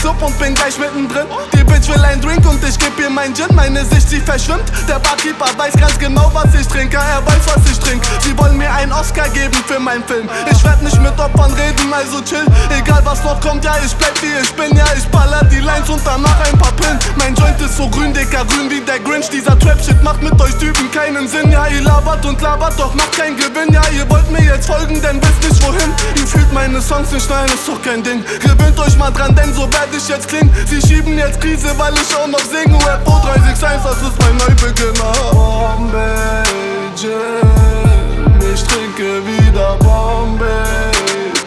Club und bin gleich mittendrin. Die Bitch will ein Drink und ich geb ihr mein Gin. Meine Sicht, sie verschwimmt. Der Barkeeper weiß ganz genau, was ich trinke. Er weiß, was ich trink. Sie wollen mir einen Oscar geben für meinen Film. Ich werd nicht mit Opfern reden, also chill. Egal was noch kommt, ja ich bleib wie ich bin. Ja ich baller die Lines und danach ein paar Pillen. Mein Joint ist so grün, dicker, grün wie der Grinch. Dieser Trap-Shit macht mit euch Typen keinen Sinn. Ja ihr labert und labert, doch macht keinen Gewinn. Ja ihr wollt mir jetzt folgen, denn wisst nicht wohin. Ihr fühlt meine Songs nicht, nein ist doch kein Ding. Gewöhnt euch mal dran, denn so werd ich jetzt klingen. Sie schieben jetzt Krise, weil ich auch noch singe. Rap O361, das ist mein Neubeginn. Bombay Gin, ich trinke wieder Bombay